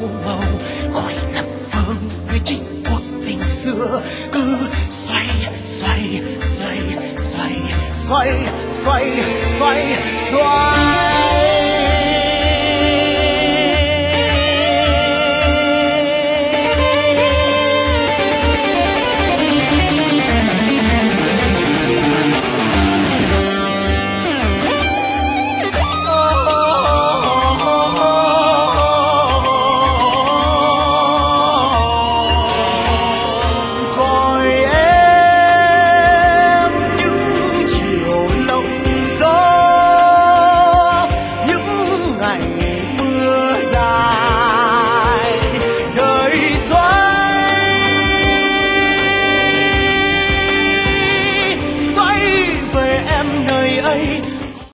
màu khỏi lập phương chính cuộc tình xưa cứ xoay xoay xoay xoay xoay xoay xoay xoay